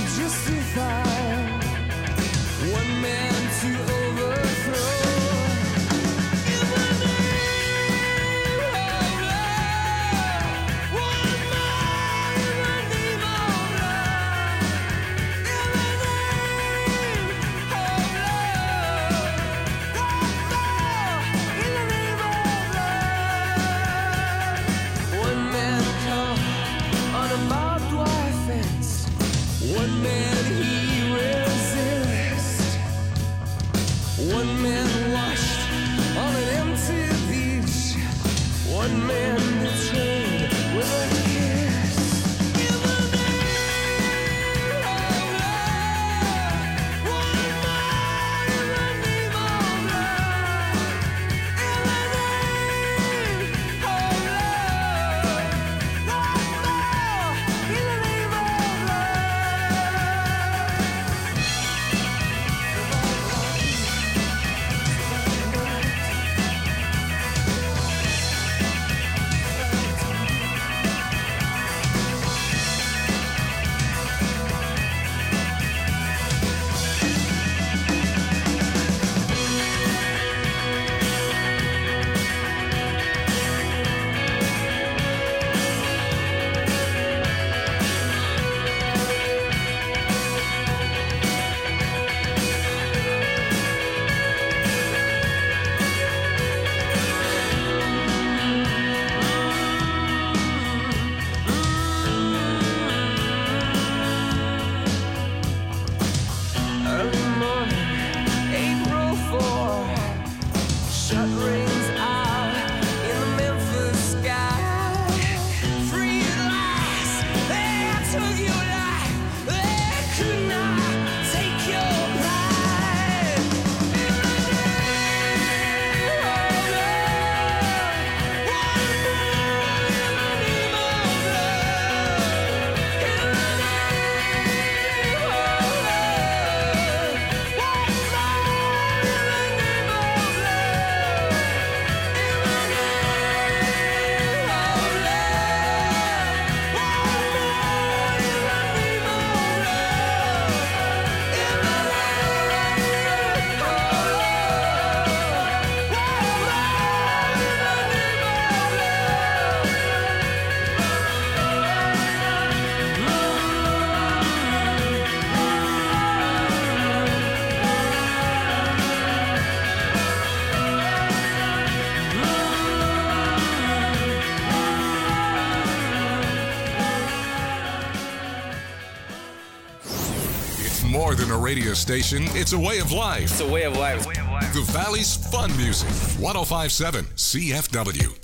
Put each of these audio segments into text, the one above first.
more than a radio station, it's a way of life. It's a way of life. The Valley's fun music. 105.7 CFW.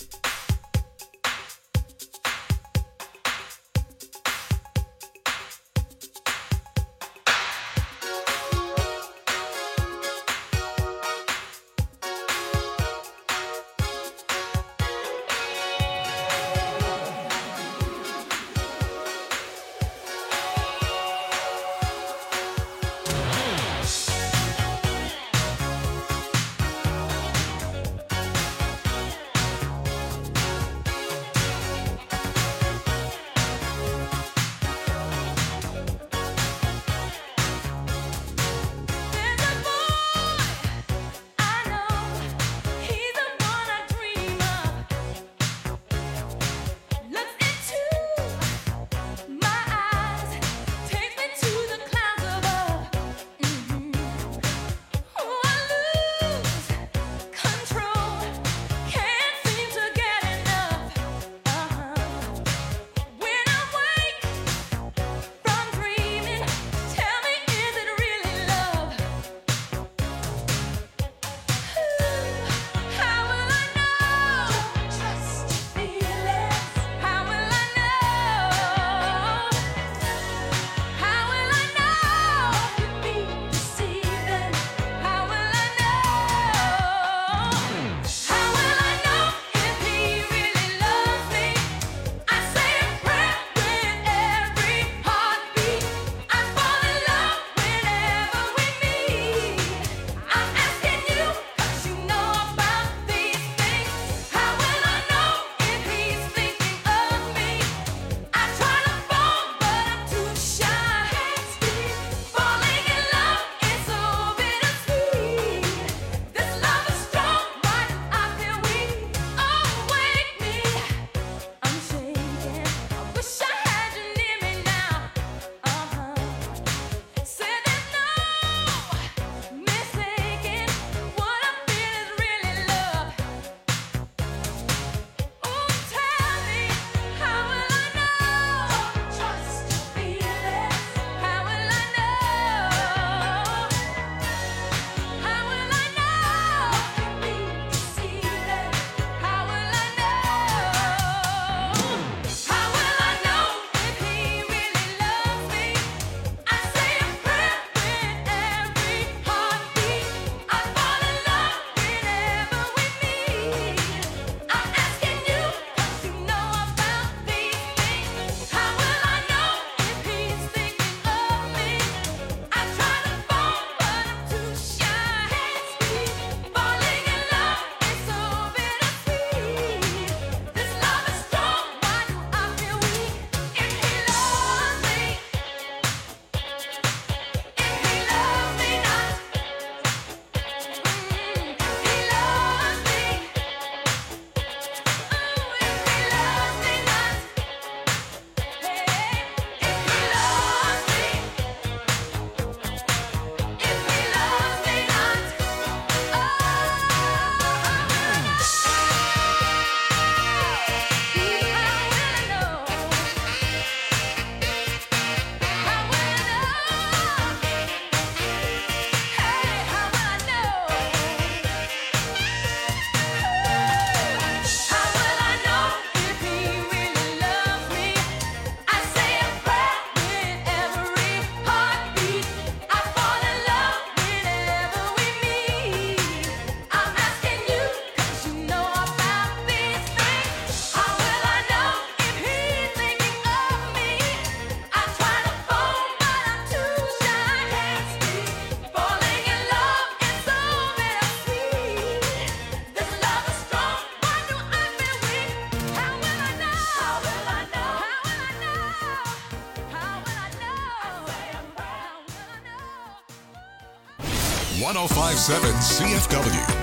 1057 CFW.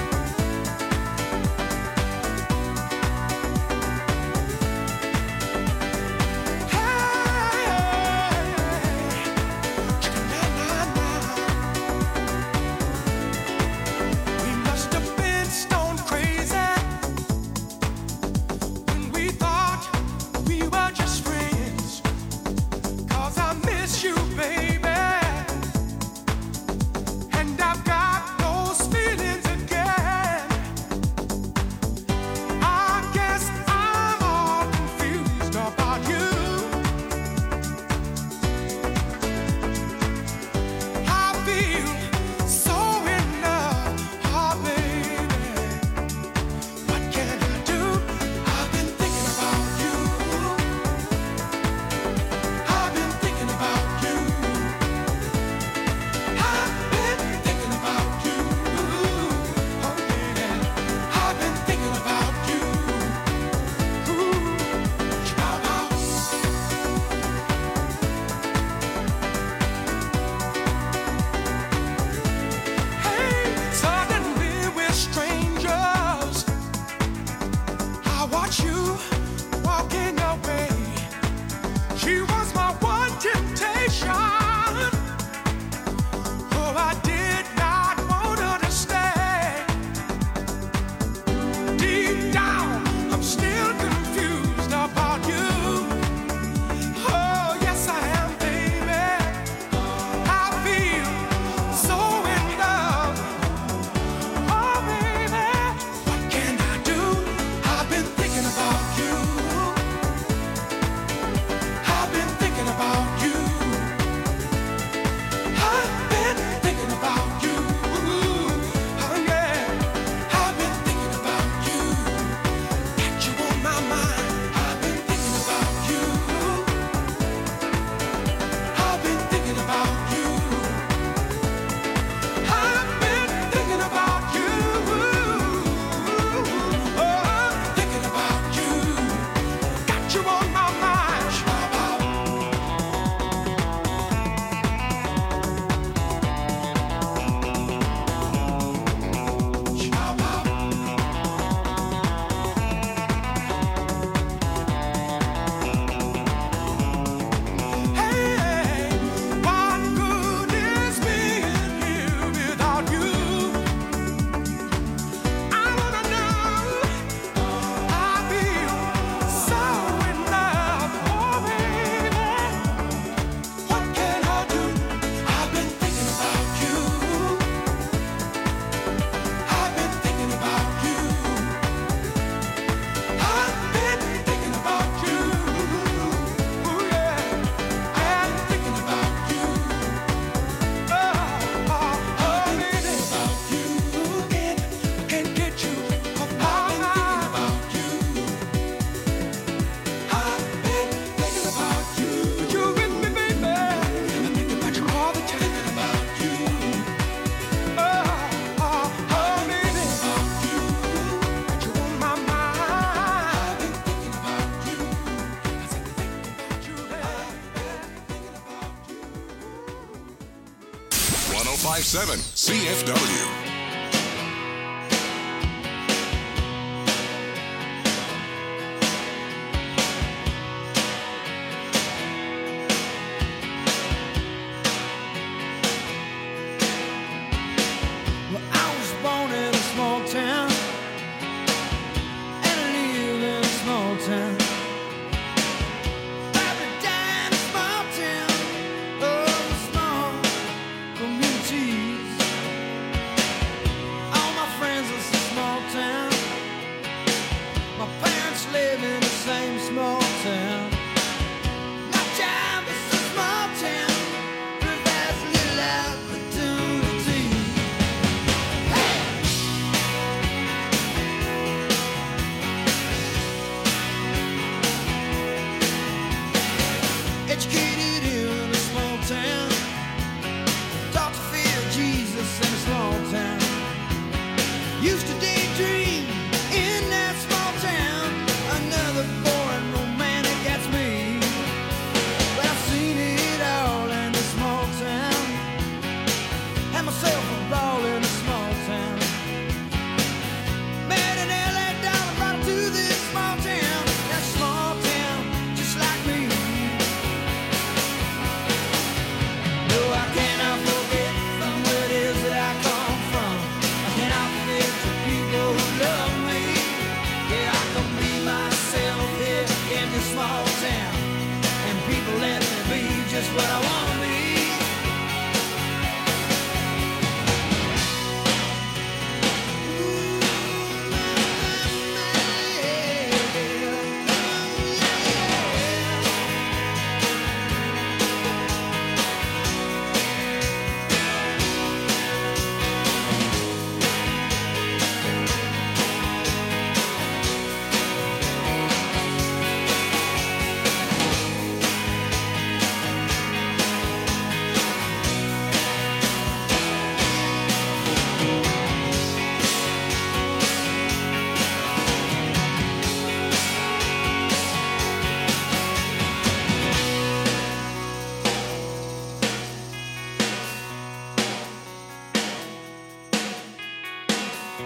CFW.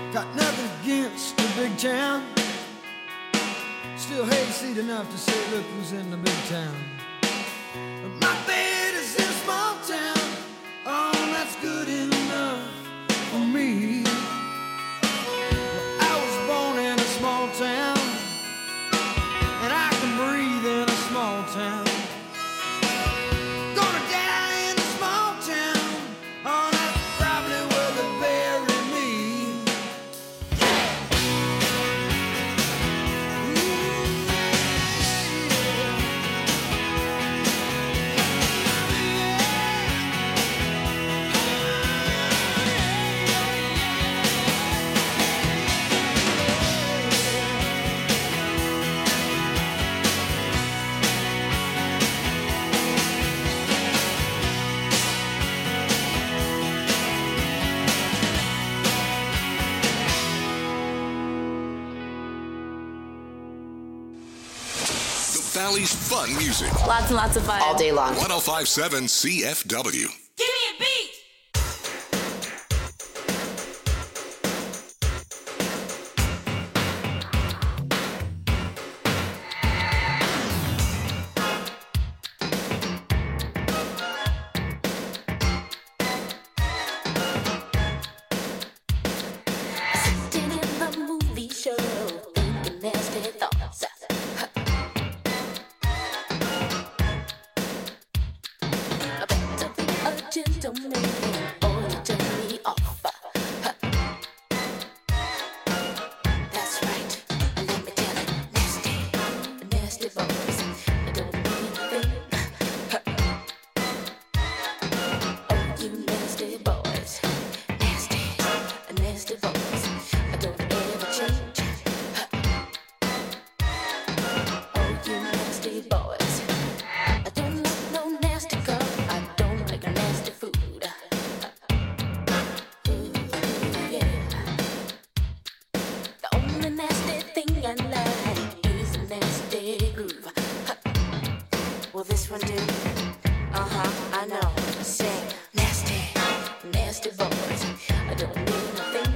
Got nothing against the big town. Still hayseed enough to say, look who's in the big town. But my bed is in a small town. Oh, that's good enough for me. Well, I was born in a small town, and I can breathe in a small town. Gonna die in a small town. Oh, that's probably where they bury me. Valley's fun music. Lots and lots of fun. All day long. 1057 CFW. Give me a beat. Sitting in the movie show, thinking nasty thoughts. I better be a gentleman or you turn me off. That's right, let me tell it, nasty, nasty boys. I don't mean a thing. Oh, you nasty boys, nasty, nasty boys. I don't ever change. Oh, you nasty boys. I don't like no nasty girl. I don't like nasty food. Yeah. The only nasty thing I like is a nasty groove. Will this one do? I know. Say nasty, nasty boys. I don't mean a thing.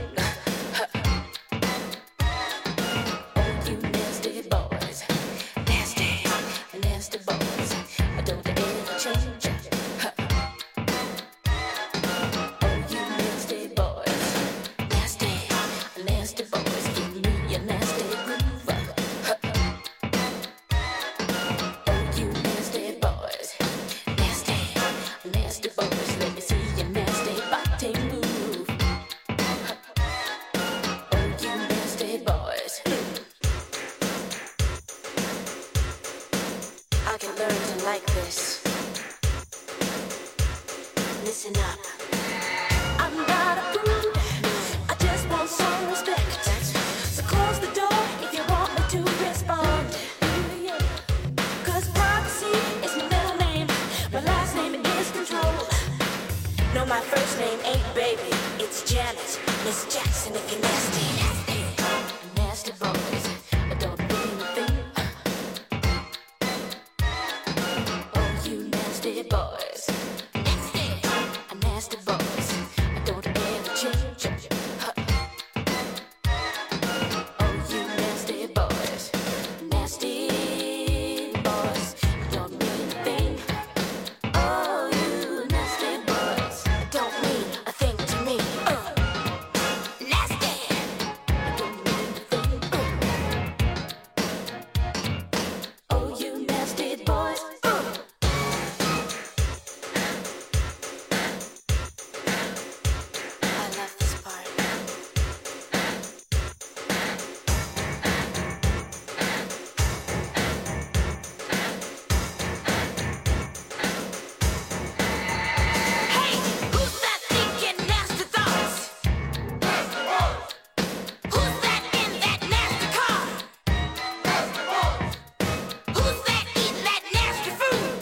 Oh, you nasty boys, nasty, nasty boys. I don't ever change. Oh, you nasty boys, nasty, nasty boys. Give me a nasty groove. Oh, you nasty boys, nasty, nasty boys. Let me see your nasty body move. Oh, you nasty boys. I can learn to like this. Listen up. I'm not a prude. I just want some respect. So close the door if you want me to respond. 'Cause privacy is my middle name. My last name is Control. No, my first name ain't Baby. It's Janet. Miss Jackson if you're nasty. Nasty boys. I don't mean a thing. Oh, you nasty boys. Nasty, nasty boys. I don't ever change. Oh, you nasty boys. Nasty boys. I don't mean a thing. Oh, you nasty boys. I don't mean a thing to me. Nasty. I don't mean a thing. Oh, you nasty boys. I love this part. Hey, who's that thinking nasty thoughts? Who's that in that nasty car? Who's that eating that nasty food?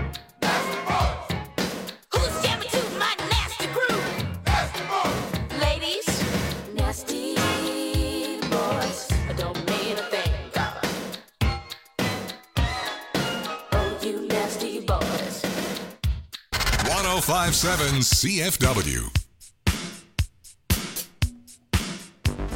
Who's jamming to my nasty groove? Ladies, nasty boys. I don't mean a thing. Oh, you nasty boys. 1057 CFW.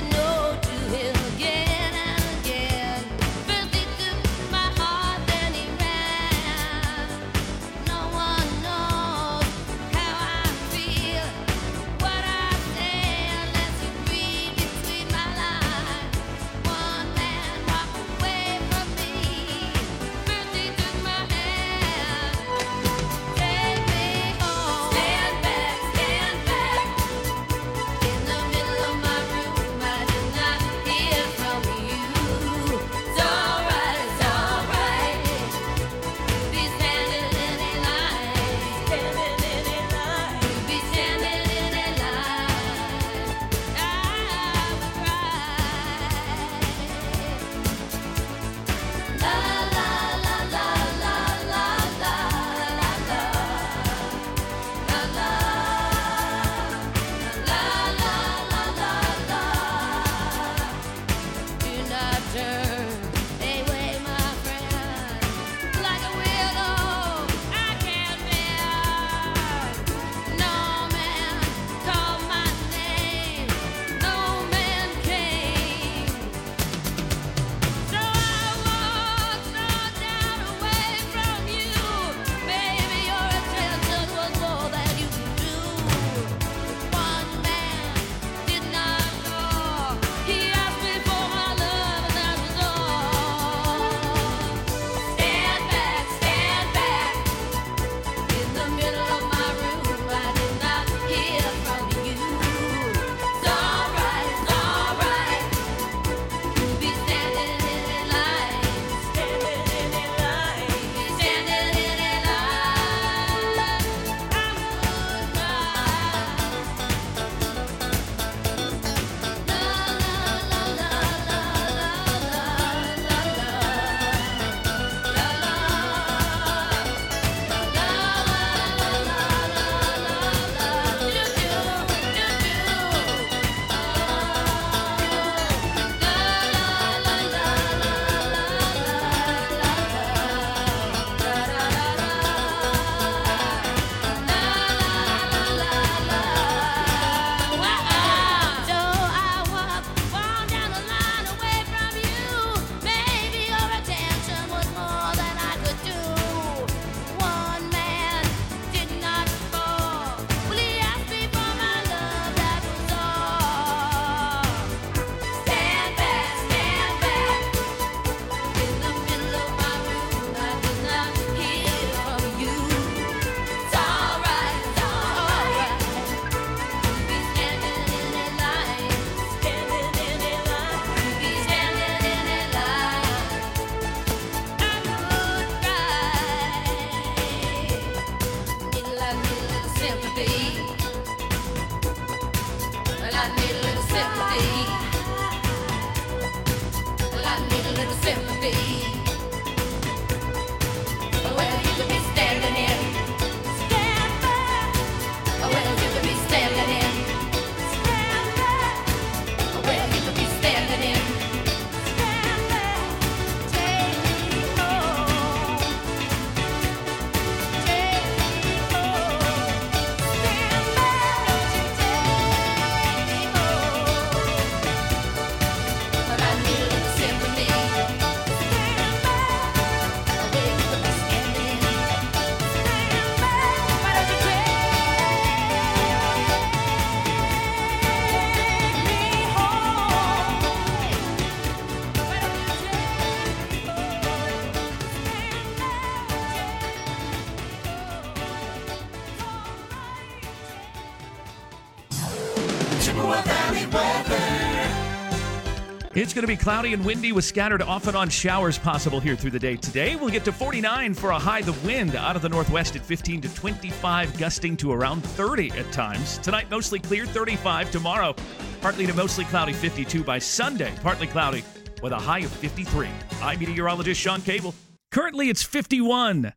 It's going to be cloudy and windy with scattered off and on showers possible here through the day today. We'll get to 49 for a high. The wind out of the northwest at 15 to 25, gusting to around 30 at times. Tonight, mostly clear, 35. Tomorrow, partly to mostly cloudy, 52. By Sunday, partly cloudy with a high of 53. I'm meteorologist Sean Cable. Currently, it's 51.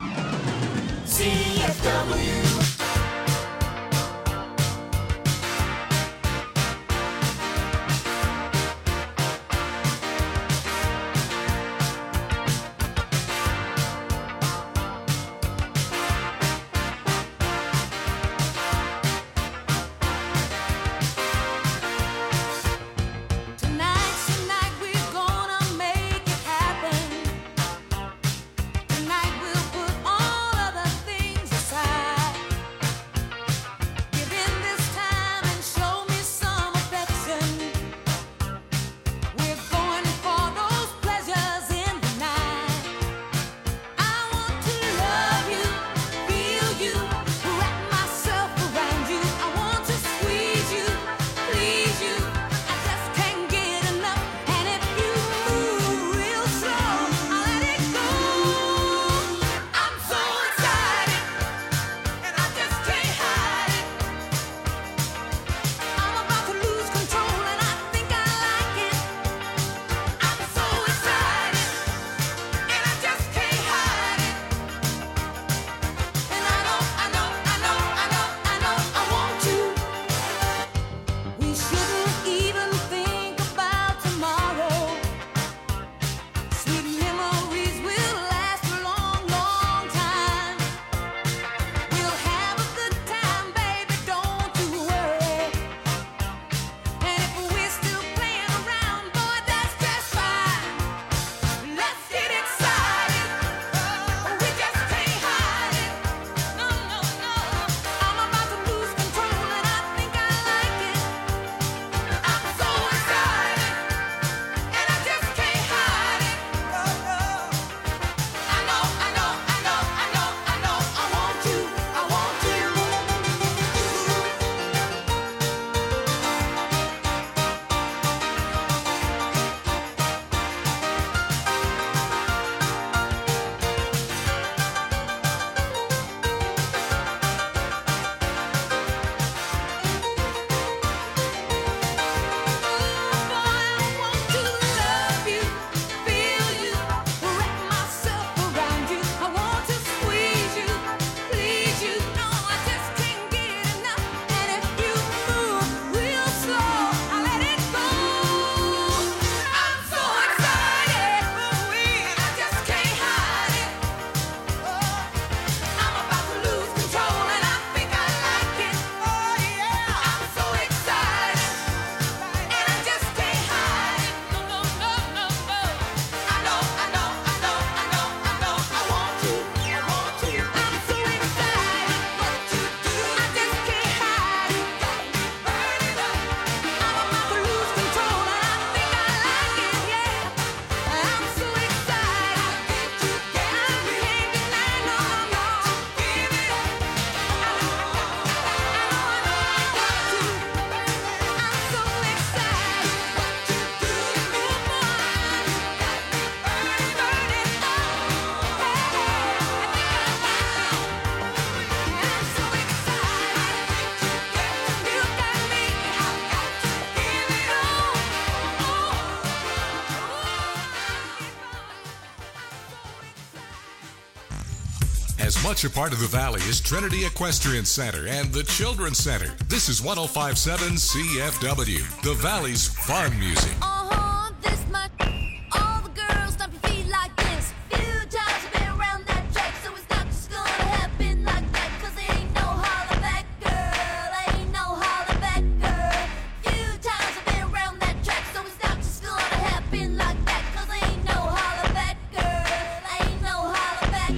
CFW. As much a part of the Valley as Trinity Equestrian Center and the Children's Center, this is 105.7 CFW, the Valley's fun music. This much. All the girls stomp your feet like this. Few times I've been around that track, so it's not just gonna happen like that. 'Cause there ain't no holler back, girl. Ain't no holler back, girl. Few times I've been around that track, so it's not just gonna happen like that. 'Cause there ain't no holler back, girl. Ain't no holler back,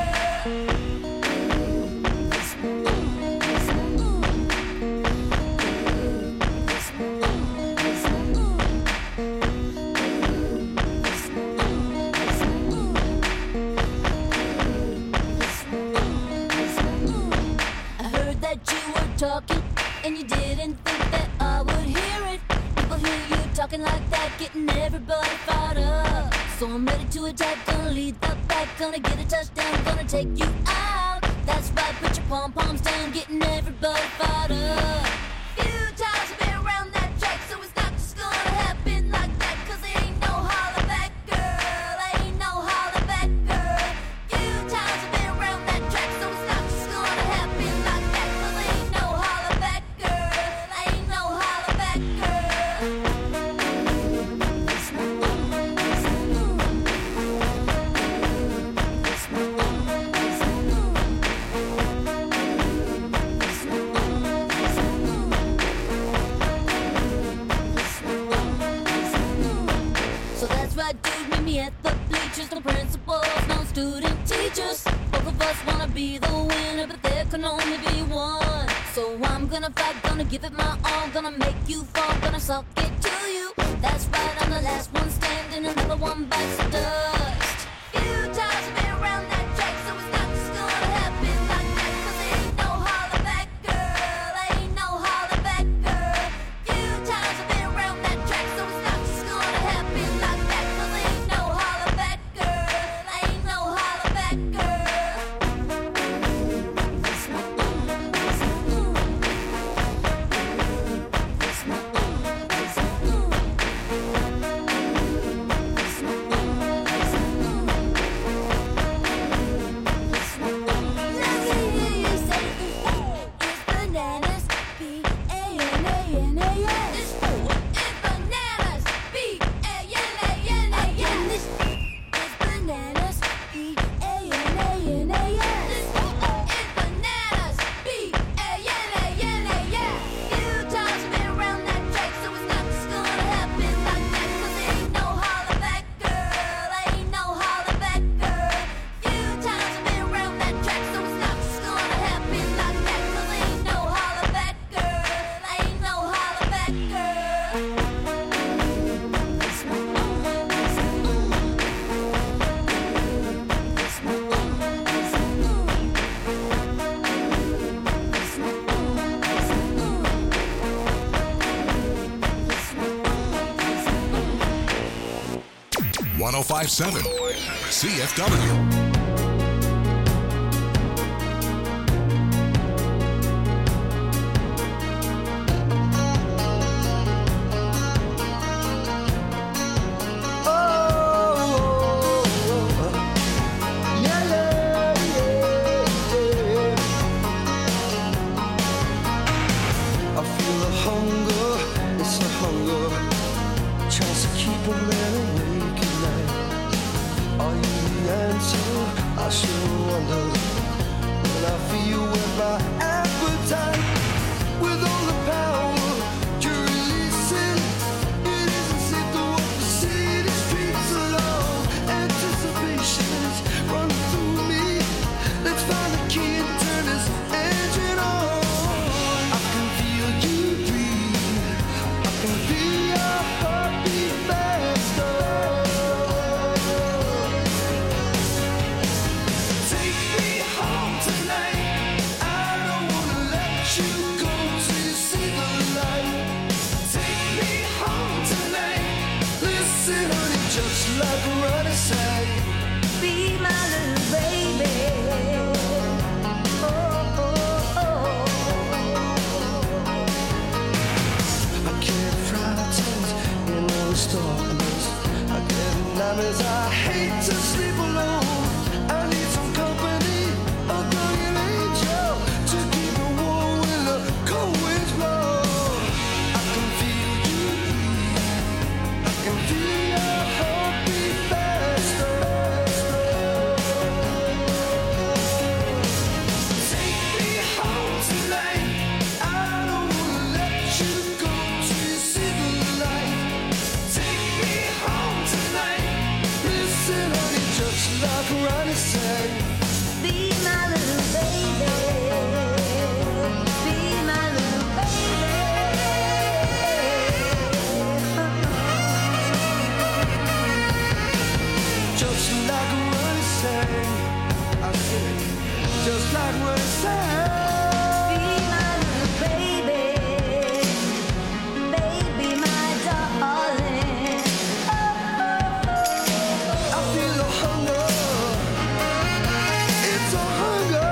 talking, and you didn't think that I would hear it. People hear you talking like that, getting everybody fired up. So I'm ready to attack, gonna lead the pack, gonna get a touchdown, gonna take you out. That's right, put your pom-poms down, getting everybody fired up. Few times I've been around that track, so it's not just gonna happen like that. 'Cause there ain't no holler back, girl. Ain't no holler back, girl. Few times I've been around that track, so it's not just gonna happen like that. 'Cause there ain't no holler back, girl. Ain't no holler back, So that's right, dude, meet me at the bleachers. No principals, no student teachers. Both of us wanna be the winner, but there can only be one. So I'm gonna fight, gonna give it my all, gonna make you fall, gonna suck it to you. That's right, I'm the last one standing, another one bites the dust. Few times I've been around that track, so it's not just gonna happen like that. 'Cause there ain't no holler back, girl. Ain't no holler back, girl. Few times I've been around that track, so it's not just gonna happen like that. 'Cause there ain't no holler back, girl. Ain't no holler back, .105.7 CFW. I hate to sleep alone. I need some company. like Ronnie said. Be my little baby. Be my little baby. Just like Ronnie said. I said, just like Ronnie said. Be my little baby. Baby, my darling. I feel a hunger. It's a hunger.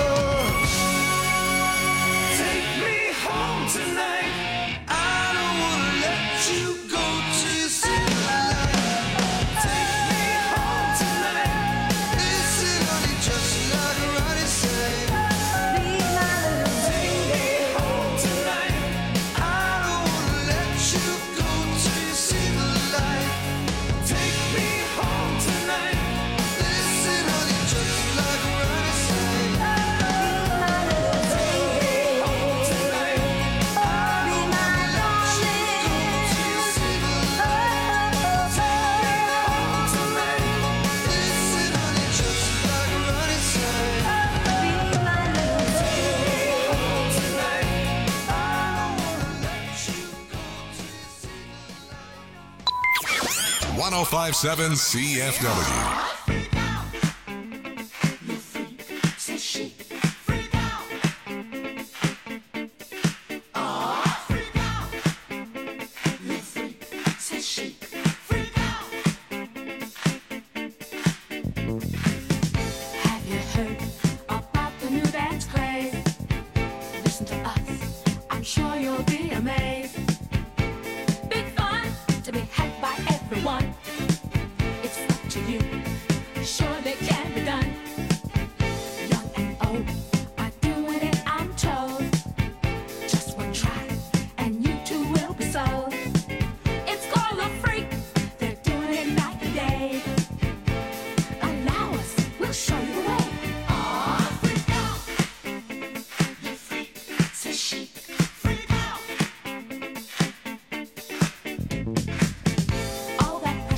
Take me home tonight. I don't wanna let you go till you see the light. Take me home tonight. Listen, honey, just like Ronnie said. Be my little Take me home tonight. I don't wanna let you go till you see the light. Take me home tonight. Listen, honey, just like Ronnie said. Take me home tonight. I don't wanna let you go till you see the light. Take me home tonight. Listen, honey, just like Ronnie said. Be my little Home tonight. I don't wanna let you go till you see the light. 1057 CFW. Have you heard about the new dance craze? Listen to us, I'm sure you'll be amazed. Big fun to be had by everyone. It's up to you, surely can be done. Young and old are doing it, I'm told. Just one try, and you too will be sold. It's called a freak, they're doing it night and day. Allow us, we'll show you the way. Aw, freak out. You freak, says she. Freak out. All that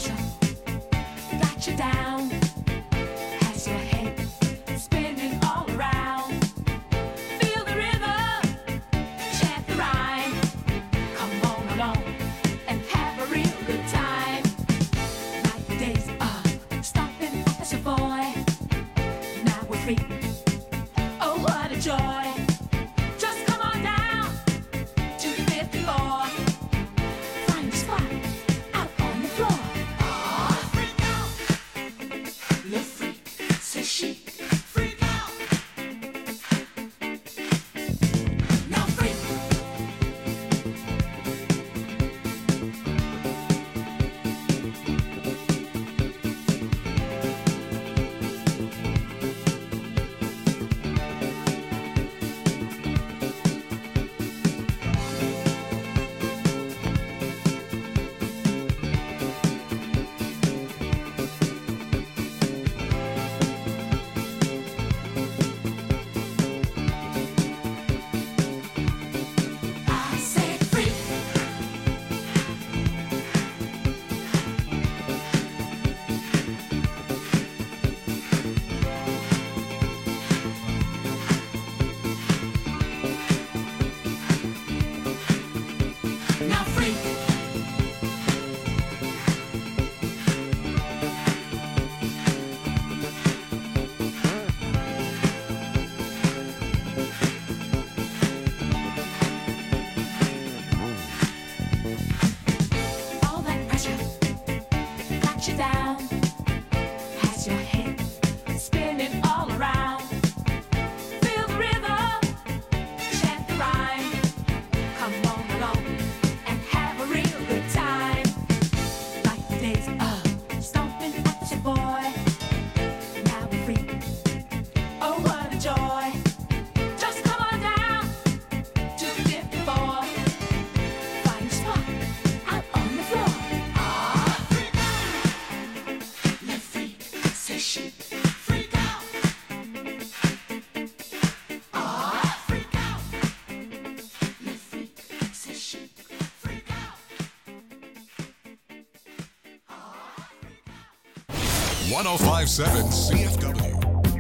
1057 CFW.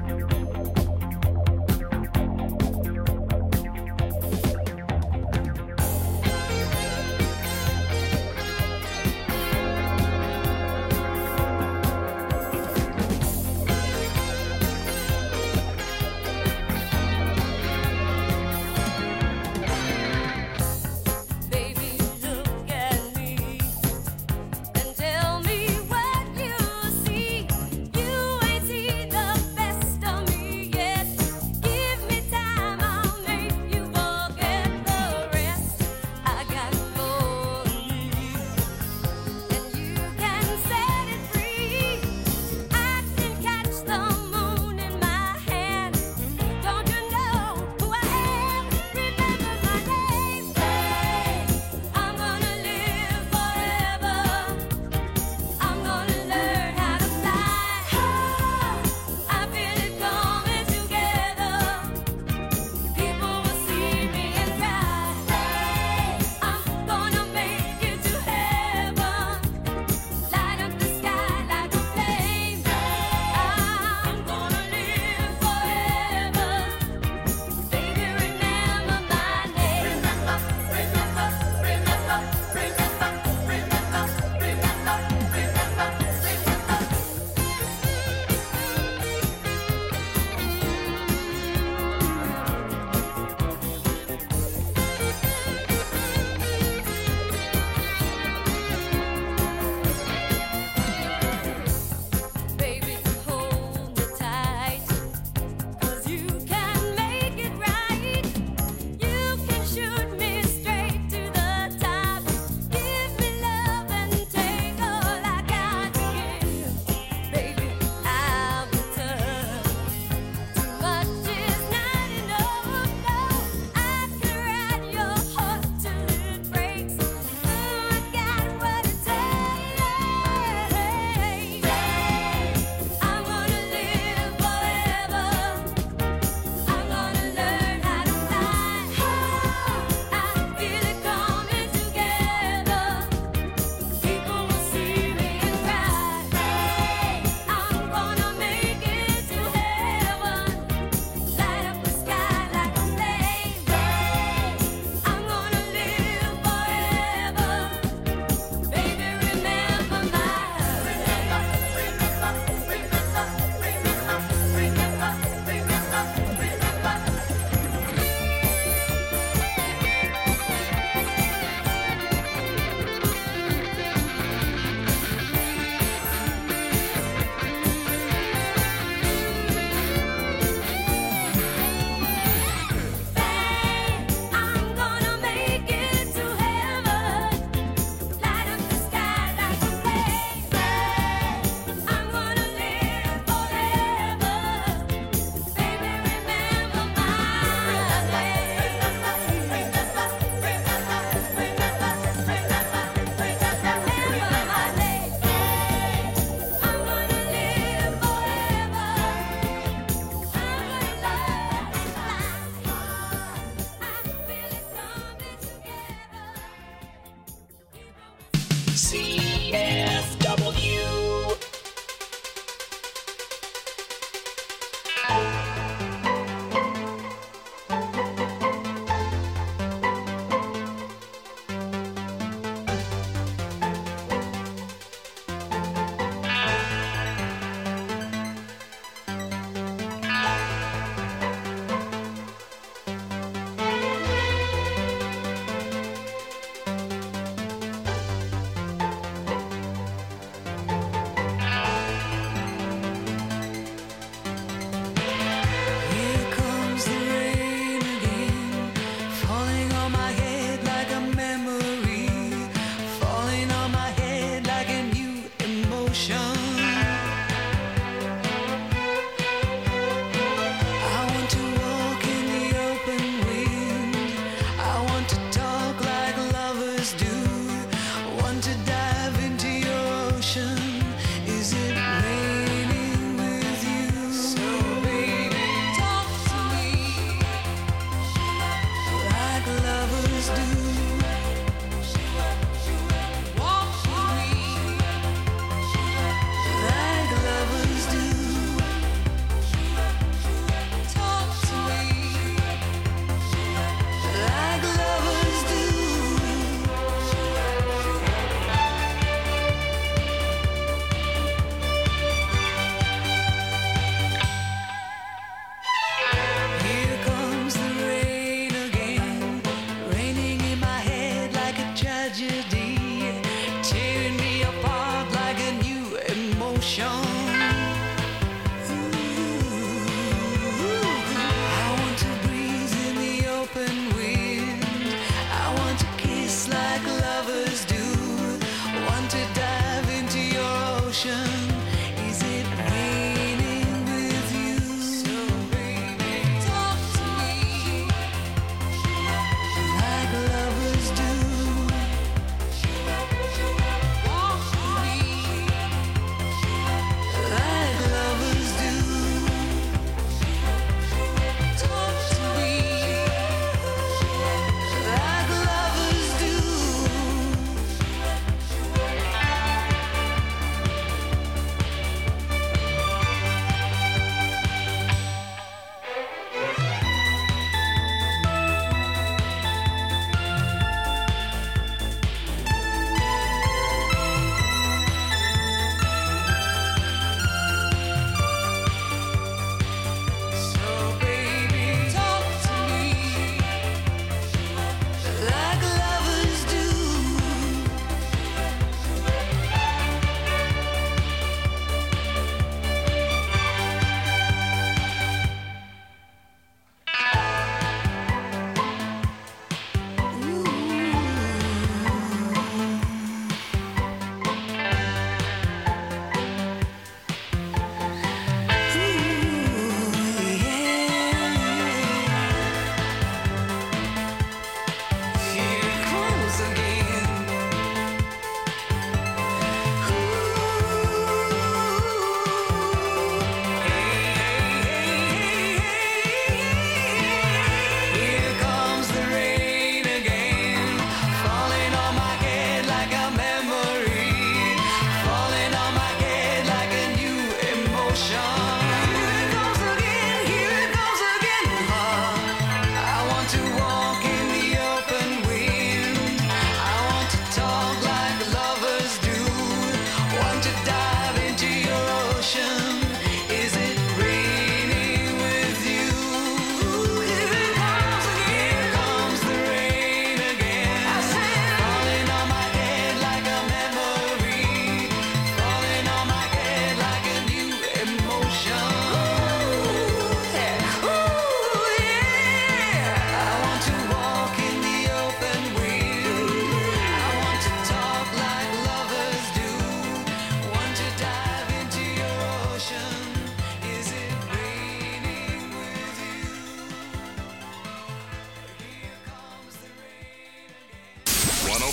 Baby, look at me and tell me what you see. You ain't seen the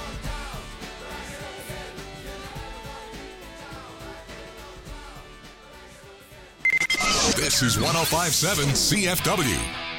This is 1057 CFW.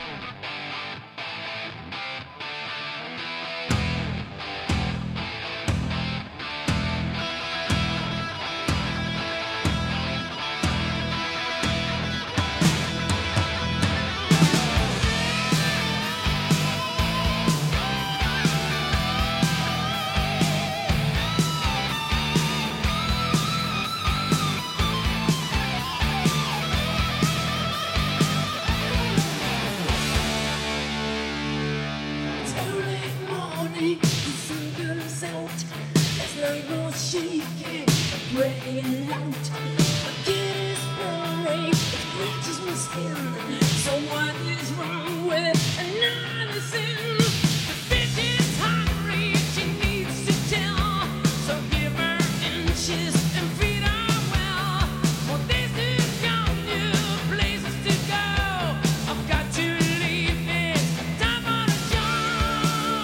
It's early morning, the sun goes out. There's no more shaking, praying out. My kid is boring, it scratches my skin. So what is wrong with another sin? The bitch is hungry, she needs to tell. So give her inches and feed her well. For this is your new places to go. I've got to leave this time on a show.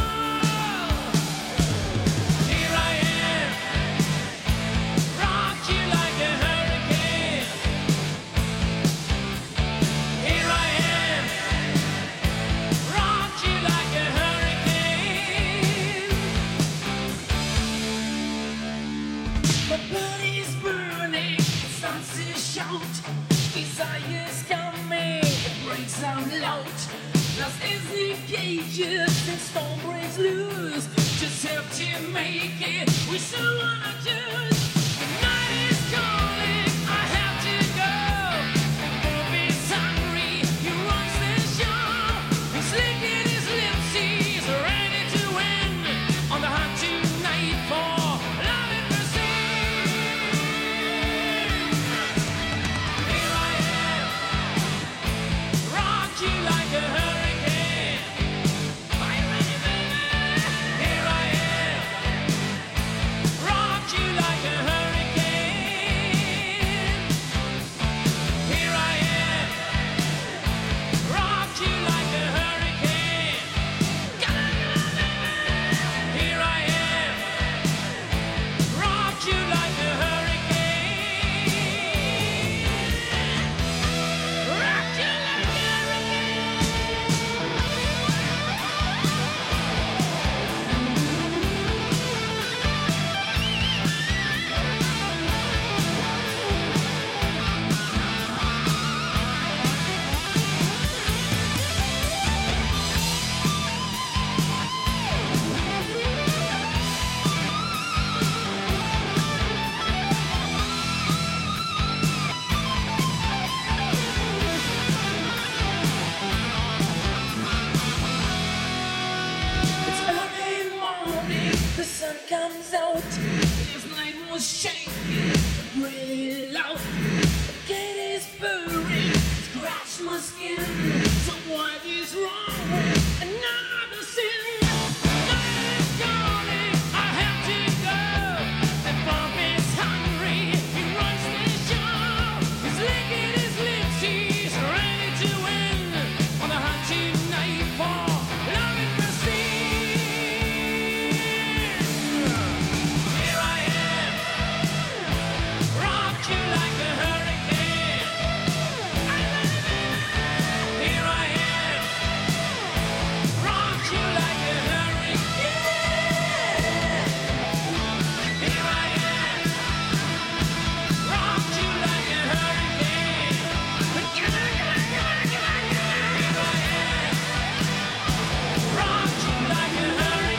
Here I am, rock you like a hurricane. turns out his night was shaking, really loud. Kid is burning, scratch my skin. So what is wrong? Another sin. Night is calling, I have to go. The Bob is hungry, he runs the show. He's licking his lips, he's ready to win. On the hunting night for love and prestige. Here I am, rock you like a hurricane. Here I am, rock you like a hurricane. Here I am, rock you like a hurricane. Here I am, rock you like a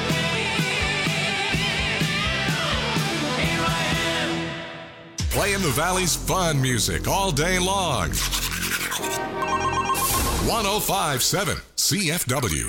hurricane. Here I am. Playing the Valley's fun music all day long. 1057 CFW.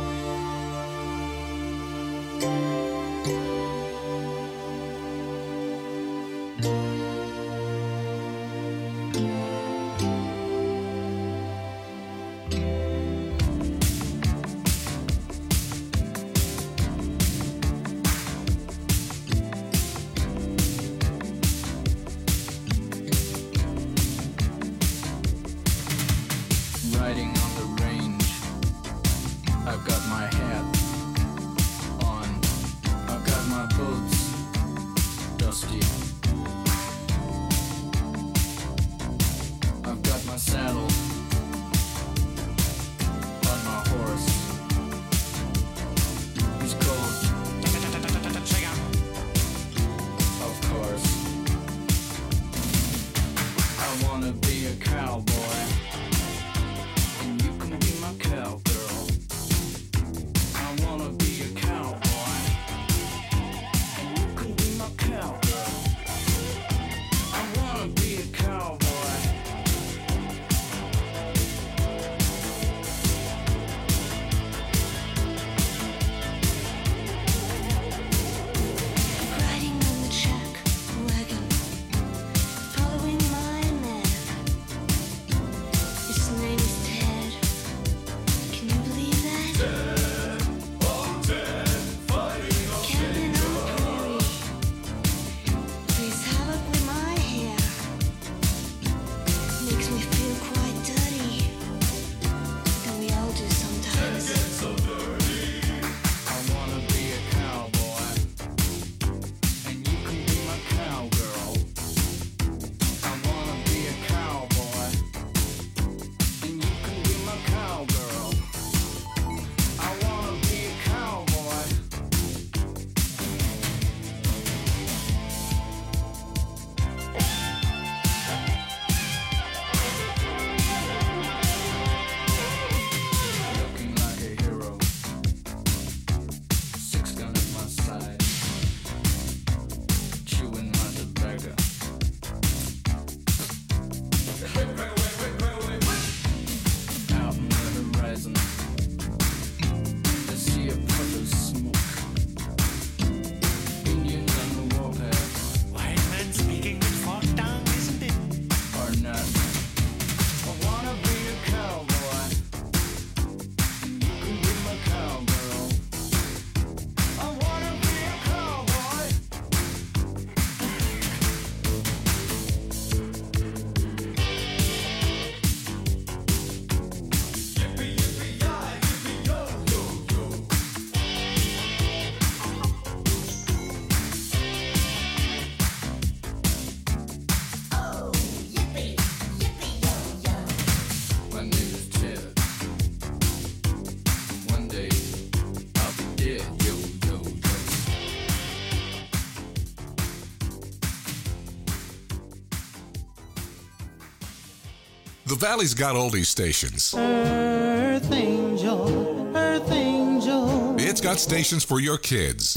Riding on the range, I've got my hat on, I've got my boots dusty, I've got my saddle on my horse. He's cold, of course. I wanna be a cowboy, and you can be my cowgirl. I wanna be a cowboy, and you can be my cowgirl. I wanna be a cowboy. Riding on the track wagon, following my man. His name is Ted. Can you believe that? Camping on the prairie, plays havoc with my hair. Makes me feel quite dirty. And we all do sometimes. I wanna be a cowboy, and you can be my cowgirl. I wanna be a cowboy, and you can be my cowgirl. I wanna be a cowboy. Looking like a hero, six gun at my side, chewing my tobacco. Out in the horizon, I see a puff of smoke. Indians on the warpath, White man speaking with forked tongue, isn't it? or not. I wanna be a cowboy, and you can be my cowgirl. I wanna be a cowboy. My name is Ted. One day I'll be dead, yo, yo, yo. The Valley's got oldie stations. Earth angel, earth angel. It's got stations for your kids.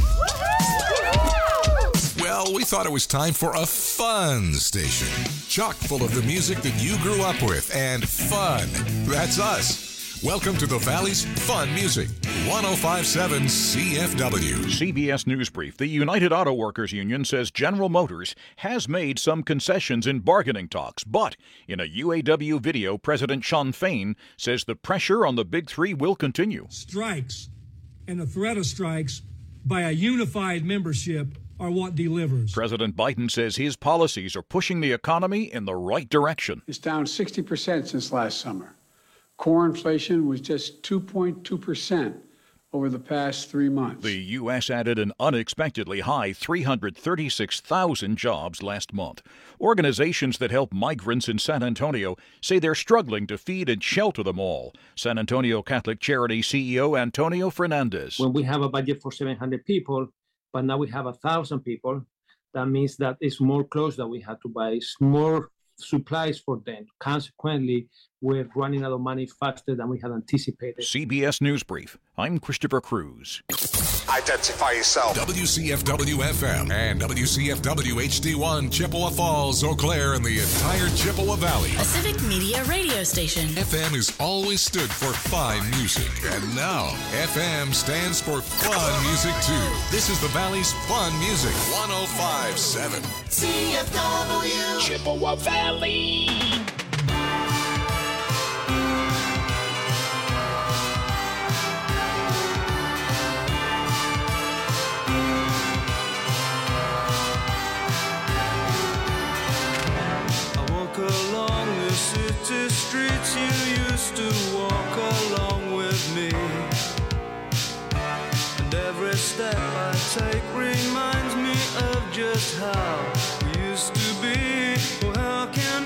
Well, we thought it was time for a fun station. Chock full of the music that you grew up with and fun. That's us. Welcome to the Valley's Fun Music, 105.7 CFW. CBS News Brief. The United Auto Workers Union says General Motors has made some concessions in bargaining talks, but in a UAW video, President Shawn Fain says the pressure on the Big Three will continue. Strikes and the threat of strikes by a unified membership are what delivers. President Biden says his policies are pushing the economy in the right direction. It's down 60% since last summer. Core inflation was just 2.2% over the past 3 months. The U.S. added an unexpectedly high 336,000 jobs last month. Organizations that help migrants in San Antonio say they're struggling to feed and shelter them all. San Antonio Catholic Charity CEO Antonio Fernandez. When we have a budget for 700 people, but now we have 1,000 people, that means that it's more clothes that we have to buy, it's more supplies for them. Consequently, we're running out of money faster than we had anticipated. CBS News Brief. I'm Christopher Cruz. Identify yourself. WCFW-FM and WCFW-HD1, Chippewa Falls, Eau Claire, and the entire Chippewa Valley. A civic media radio station. FM has always stood for fine music, and now FM stands for fun music too. This is the Valley's Fun Music, 105.7 CFW Chippewa Valley. Along the city streets you used to walk along with me, and every step I take reminds me of just how we used to